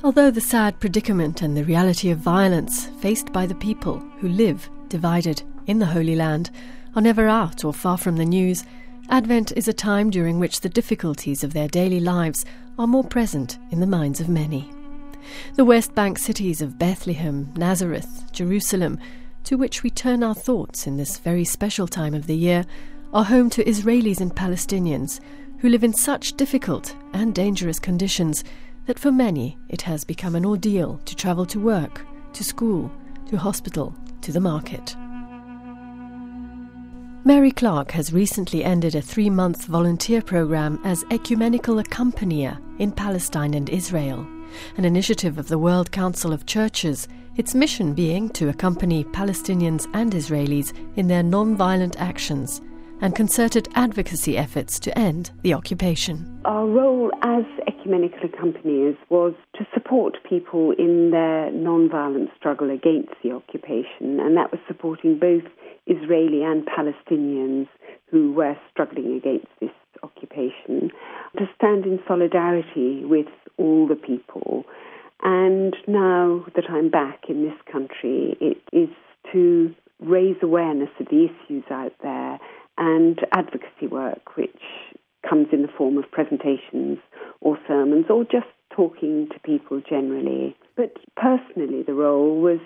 Although the sad predicament and the reality of violence faced by the people who live divided in the Holy Land are never out or far from the news, Advent is a time during which the difficulties of their daily lives are more present in the minds of many. The West Bank cities of Bethlehem, Nazareth, Jerusalem, to which we turn our thoughts in this very special time of the year, are home to Israelis and Palestinians who live in such difficult and dangerous conditions that for many it has become an ordeal to travel to work, to school, to hospital, to the market. Mary Clark has recently ended a 3-month volunteer program as ecumenical accompanier in Palestine and Israel, an initiative of the World Council of Churches, its mission being to accompany Palestinians and Israelis in their non-violent actions and concerted advocacy efforts to end the occupation. Our role as ecumenical accompaniers was to support people in their non-violent struggle against the occupation, and that was supporting both Israeli and Palestinians who were struggling against this occupation, to stand in solidarity with all the people. And now that I'm back in this country, it is to raise awareness of the issues out there and advocacy work, which comes in the form of presentations or sermons or just talking to people generally. But personally, the role was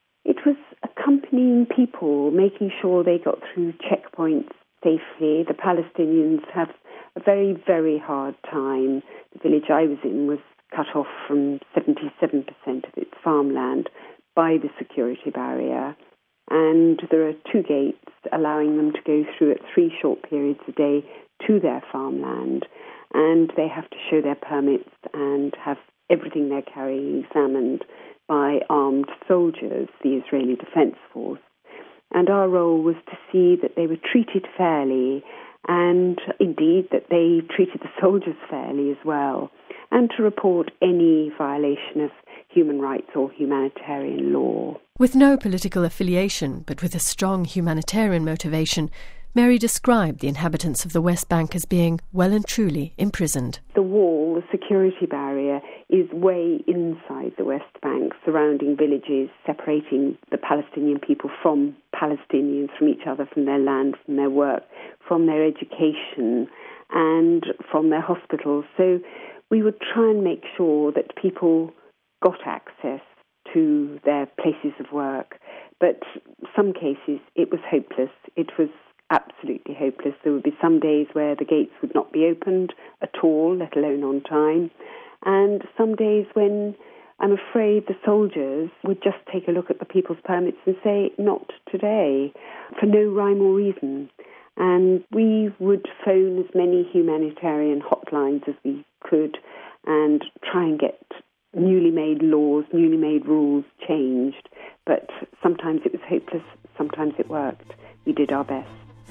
accompanying people, making sure they got through checkpoints safely. The Palestinians have a very, very hard time. The village I was in was cut off from 77% of its farmland by the security barrier. And there are 2 gates allowing them to go through at 3 short periods a day to their farmland. And they have to show their permits and have everything they're carrying examined by armed soldiers, the Israeli Defense Force. And our role was to see that they were treated fairly and indeed that they treated the soldiers fairly as well, and to report any violation of human rights or humanitarian law. With no political affiliation, but with a strong humanitarian motivation, Mary described the inhabitants of the West Bank as being well and truly imprisoned. The wall, the security barrier, is way inside the West Bank, surrounding villages, separating the Palestinian people from Palestinians, from each other, from their land, from their work, from their education, and from their hospitals. So we would try and make sure that people got access to their places of work. But some cases it was hopeless. It was absolutely hopeless. There would be some days where the gates would not be opened at all, let alone on time. And some days when I'm afraid the soldiers would just take a look at the people's permits and say, not today, for no rhyme or reason. And we would phone as many humanitarian hotlines as we could and try and get newly made laws, newly made rules changed. But sometimes it was hopeless, sometimes it worked. We did our best.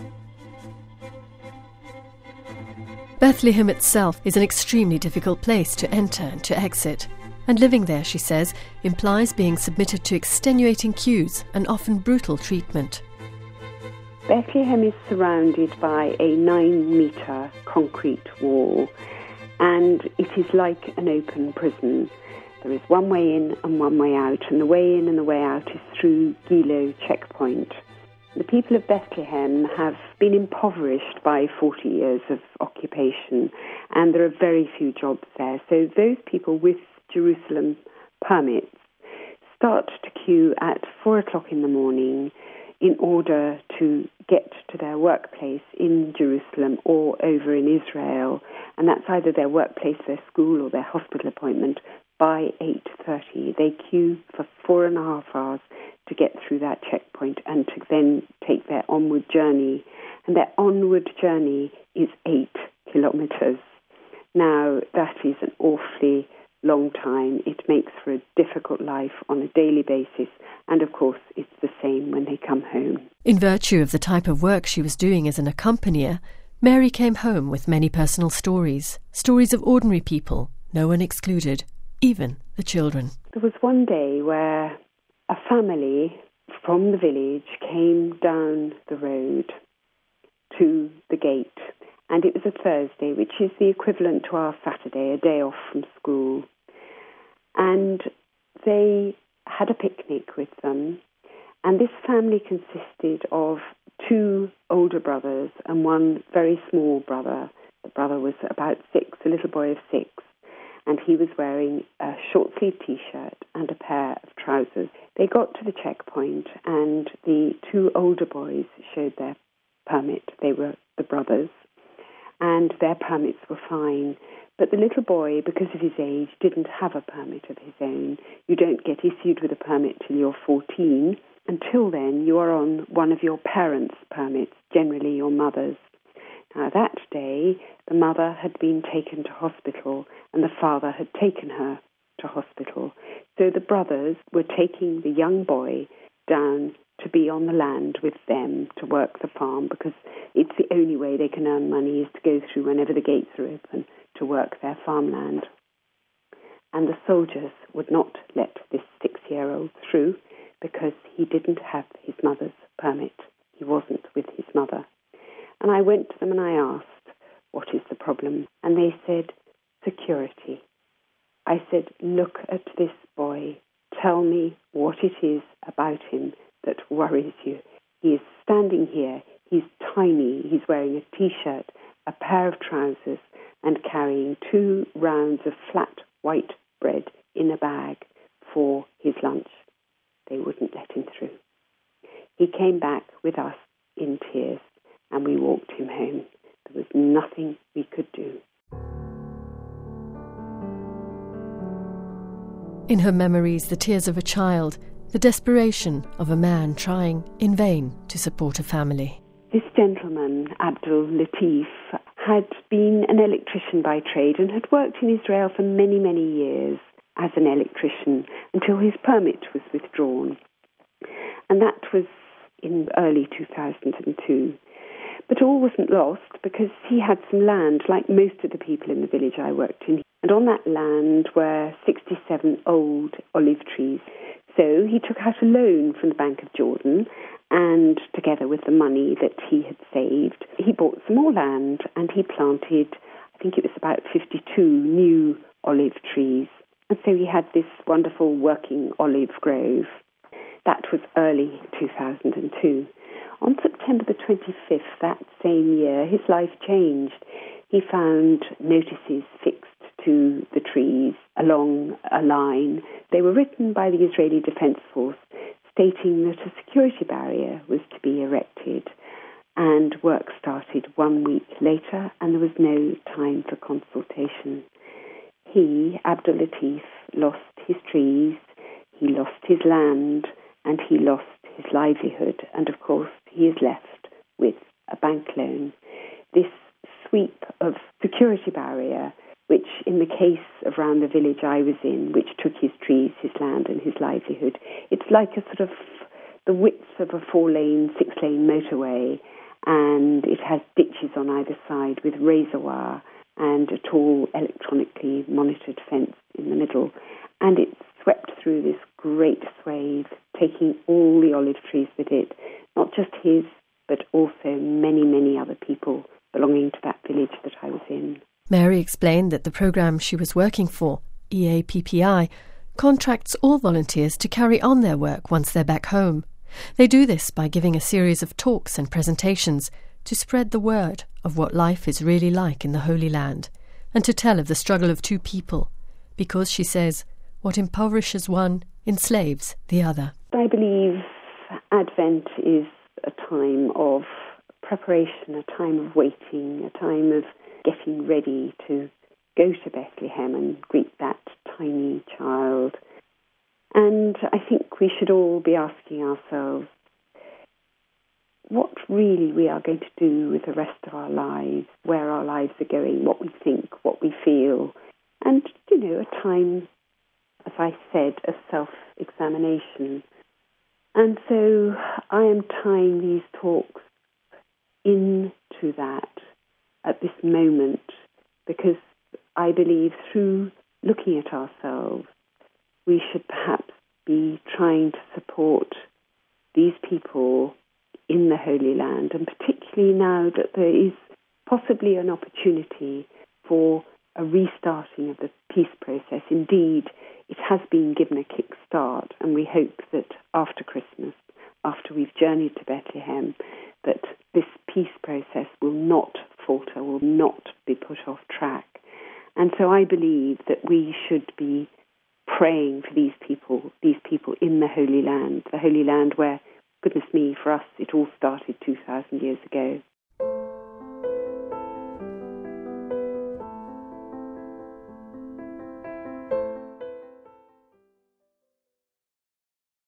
Bethlehem itself is an extremely difficult place to enter and to exit. And living there, she says, implies being submitted to extenuating queues and often brutal treatment. Bethlehem is surrounded by a 9-metre concrete wall, and it is like an open prison. There is one way in and one way out, and the way in and the way out is through Gilo checkpoint. The people of Bethlehem have been impoverished by 40 years of occupation, and there are very few jobs there. So those people with Jerusalem permits start to queue at 4 o'clock in the morning in order to get to their workplace in Jerusalem or over in Israel, and that's either their workplace, their school, or their hospital appointment by 8:30. They queue for 4.5 hours to get through that checkpoint and to then take their onward journey. And their onward journey is 8 kilometres. Now, that is an awfully long time. It makes for a difficult life on a daily basis. And of course, it's the same when they come home. In virtue of the type of work she was doing as an accompanier, Mary came home with many personal stories of ordinary people, no one excluded, even the children. There was one day where a family from the village came down the road to the gate, and it was a Thursday, which is the equivalent to our Saturday, a day off from school. And they had a picnic with them. And this family consisted of 2 older brothers and 1 very small brother. The brother was about 6, a little boy of 6. And he was wearing a short-sleeved T-shirt and a pair of trousers. They got to the checkpoint, and the 2 older boys showed their permit. They were the brothers, and their permits were fine. But the little boy, because of his age, didn't have a permit of his own. You don't get issued with a permit till you're 14. Until then, you are on one of your parents' permits, generally your mother's. Now, that day, the mother had been taken to hospital and the father had taken her to hospital. So the brothers were taking the young boy down to be on the land with them to work the farm, because it's the only way they can earn money is to go through whenever the gates are open to work their farmland. And the soldiers would not let this 6-year-old through because he didn't have his mother's permit. He wasn't with his mother. And I went to them and I asked, what is the problem? And they said, security. I said, look at this boy. Tell me what it is about him that worries you. He is standing here. He's tiny. He's wearing a T-shirt, a pair of trousers, and carrying 2 rounds of flat white bread in a bag for his lunch. They wouldn't let him through. He came back with us in tears, and we walked him home. There was nothing we could do. In her memories, the tears of a child, the desperation of a man trying in vain to support a family. This gentleman, Abdul Latif, had been an electrician by trade and had worked in Israel for many, many years as an electrician until his permit was withdrawn. And that was in early 2002. But all wasn't lost, because he had some land, like most of the people in the village I worked in. And on that land were 67 old olive trees. So he took out a loan from the Bank of Jordan, and together with the money that he had saved, he bought some more land and he planted, I think it was about 52 new olive trees. And so he had this wonderful working olive grove. That was early 2002. On September the 25th that same year, his life changed. He found notices fixed to the trees along a line. They were written by the Israeli Defense Force, stating that a security barrier was to be erected, and work started 1 week later, and there was no time for consultation. He, Abdul Latif, lost his trees, he lost his land, and he lost his livelihood, and of course he is left with a bank loan. This sweep of security barrier, which in the case of round the village I was in, which took his trees, his land and his livelihood, it's like a sort of the width of a 4-lane, 6-lane motorway, and it has ditches on either side with razor wire and a tall electronically monitored fence in the middle. And it swept through this great swathe, taking all the olive trees with it, not just his, but also many, many other people belonging to that village that I was in. Mary explained that the programme she was working for, EAPPI, contracts all volunteers to carry on their work once they're back home. They do this by giving a series of talks and presentations to spread the word of what life is really like in the Holy Land, and to tell of the struggle of 2 people, because, she says, what impoverishes one enslaves the other. I believe Advent is a time of preparation, a time of waiting, a time of getting ready to go to Bethlehem and greet that tiny child. And I think we should all be asking ourselves what really we are going to do with the rest of our lives, where our lives are going, what we think, what we feel. And, a time, as I said, of self-examination. And so I am tying these talks into that at this moment, because I believe through looking at ourselves, we should perhaps be trying to support these people in the Holy Land, and particularly now that there is possibly an opportunity for a restarting of the peace process. Indeed, it has been given a kick-start, and we hope that after Christmas, after we've journeyed to Bethlehem, that this peace process will not falter, will not be put off track. And so I believe that we should be praying for these people in the Holy Land where, goodness me, for us it all started 2,000 years ago.